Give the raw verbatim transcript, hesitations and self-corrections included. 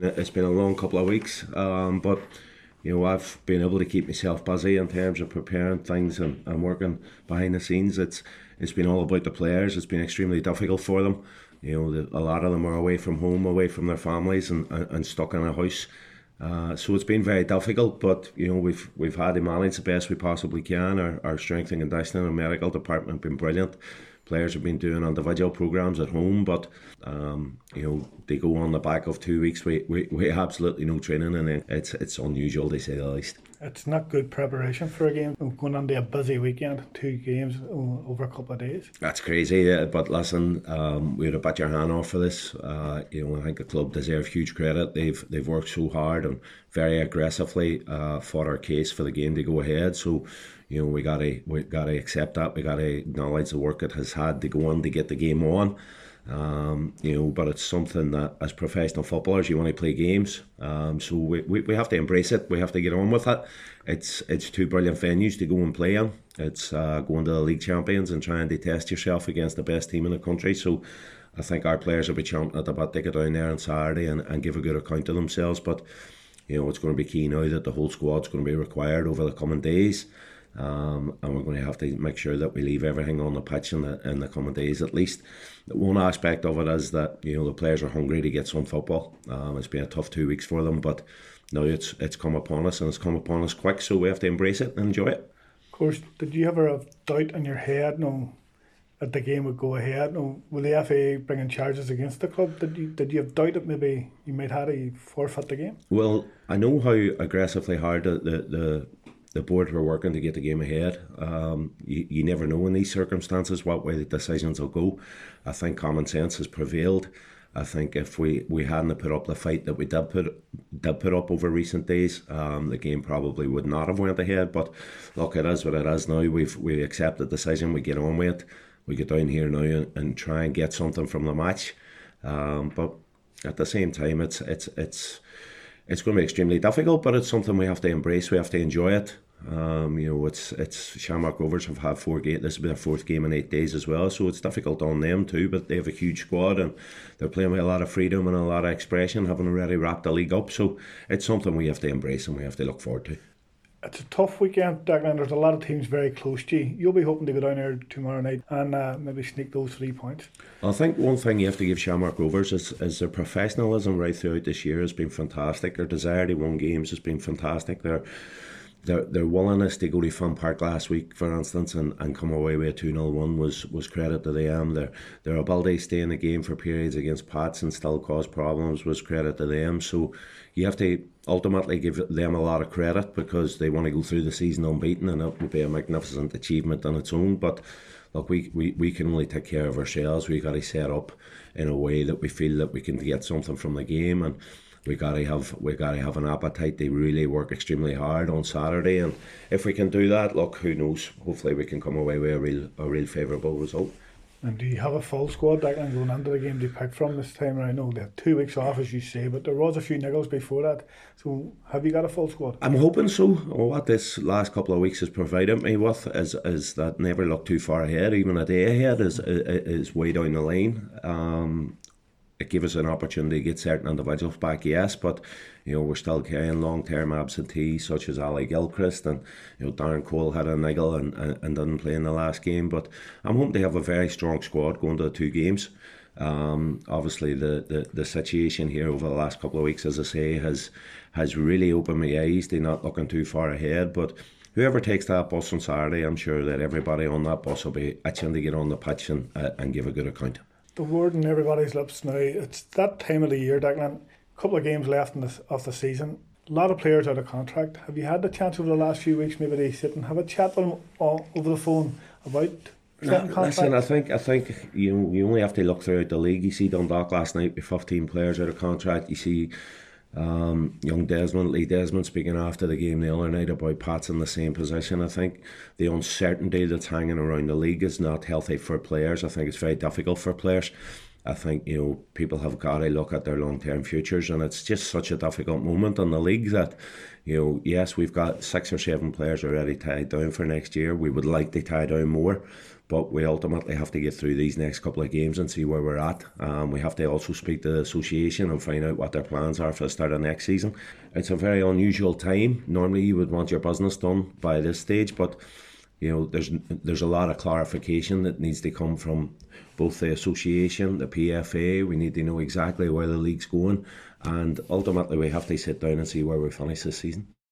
It's been a long couple of weeks, um, but you know I've been able to keep myself busy in terms of preparing things and, and working behind the scenes. It's it's been all about the players. It's been extremely difficult for them. You know, the, a lot of them are away from home, away from their families, and, and, and stuck in a house. Uh, so it's been very difficult, but you know we've we've had to manage the best we possibly can. Our, our strength and conditioning and medical department have been brilliant. Players have been doing individual programs at home, but um, you know they go on the back of two weeks. We we, we absolutely no training, and it's it's unusual to say the least. It's not good preparation for a game. Going on to a busy weekend, two games over a couple of days. That's crazy, yeah, but listen, um, we would have bet your hand off for this. Uh, you know, I think the club deserve huge credit. They've they've worked so hard and very aggressively uh, fought our case for the game to go ahead. So, you know, we gotta we gotta accept that. We gotta acknowledge the work it has had to go on to get the game on. Um, you know, but it's something that as professional footballers you want to play games. Um, so we, we, we have to embrace it. We have to get on with it. It's it's two brilliant venues to go and play in. It's uh, going to the league champions and trying to test yourself against the best team in the country. So I think our players will be champing at the bit to get down there on Saturday and, and give a good account of themselves. But you know, it's going to be key now that the whole squad's going to be required over the coming days. Um, and we're going to have to make sure that we leave everything on the pitch in the, in the coming days at least. One aspect of it is that you know the players are hungry to get some football. Um, it's been a tough two weeks for them, but now it's it's come upon us and it's come upon us quick, so we have to embrace it and enjoy it. Of course, did you ever have doubt in your head no, that the game would go ahead? No, will the F A bringing charges against the club? Did you did you have doubt that maybe you might have to forfeit the game? Well, I know how aggressively hard the the, the The board were working to get the game ahead. Um, you, you never know in these circumstances what way the decisions will go. I think common sense has prevailed. I think if we, we hadn't put up the fight that we did put did put up over recent days, um, the game probably would not have went ahead. But look, it is what it is now. We've we accept the decision. We get on with it. We get down here now and, and try and get something from the match. Um, but at the same time, it's it's it's. It's going to be extremely difficult, but it's something we have to embrace. We have to enjoy it. Um, you know, it's it's Shamrock Rovers have had four games. This will be their fourth game in eight days as well, so it's difficult on them too. But they have a huge squad and they're playing with a lot of freedom and a lot of expression, having already wrapped the league up. So it's something we have to embrace and we have to look forward to. It's a tough weekend, Declan. There's a lot of teams very close to you. You'll be hoping to go down there tomorrow night and uh, maybe sneak those three points. I think one thing you have to give Shamrock Rovers is, is their professionalism right throughout this year has been fantastic. Their desire to win games has been fantastic. Their their, their willingness to go to Finn Park last week, for instance, and, and come away with a two nil win was, was credit to them. Their, their ability to stay in the game for periods against Pats and still cause problems was credit to them. So you have to ultimately give them a lot of credit because they want to go through the season unbeaten, and it will be a magnificent achievement on its own. But look, we, we, we can only take care of ourselves. We've got to set up in a way that we feel that we can get something from the game, and we got to have we got to have an appetite to really work extremely hard on Saturday. And if we can do that, look, who knows? Hopefully, we can come away with a real a real favourable result. And do you have a full squad that can go into the game to pick from this time? I know they had two weeks off, as you say, but there was a few niggles before that. So have you got a full squad? I'm hoping so. What this last couple of weeks has provided me with is is that never look too far ahead. Even a day ahead is is way down the line. Um, it gave us an opportunity to get certain individuals back, yes, but you know we're still carrying long-term absentees such as Ali Gilchrist, and you know Darren Cole had a niggle and, and, and didn't play in the last game. But I'm hoping to have a very strong squad going to the two games. Um, obviously, the, the, the situation here over the last couple of weeks, as I say, has has really opened my eyes to not looking too far ahead. But whoever takes that bus on Saturday, I'm sure that everybody on that bus will be itching to get on the pitch and, uh, and give a good account. The word in everybody's lips now, it's that time of the year, Declan. A couple of games left in the, of the season. A lot of players out of contract. Have you had the chance over the last few weeks maybe to sit and have a chat with them all, over the phone about setting no, contracts? Listen, I think I think you you only have to look throughout the league. You see Dundalk last night with fifteen players out of contract. You see Um, young Desmond, Lee Desmond speaking after the game the other night about Pat's in the same position. I think the uncertainty that's hanging around the league is not healthy for players. I think it's very difficult for players. I think, you know, people have got to look at their long-term futures, and it's just such a difficult moment in the league that, you know, yes, we've got six or seven players already tied down for next year. We would like to tie down more, but we ultimately have to get through these next couple of games and see where we're at. Um, we have to also speak to the association and find out what their plans are for the start of next season. It's a very unusual time. Normally you would want your business done by this stage, but you know, there's there's a lot of clarification that needs to come from both the association, the P F A. We need to know exactly where the league's going, and ultimately we have to sit down and see where we finish this season.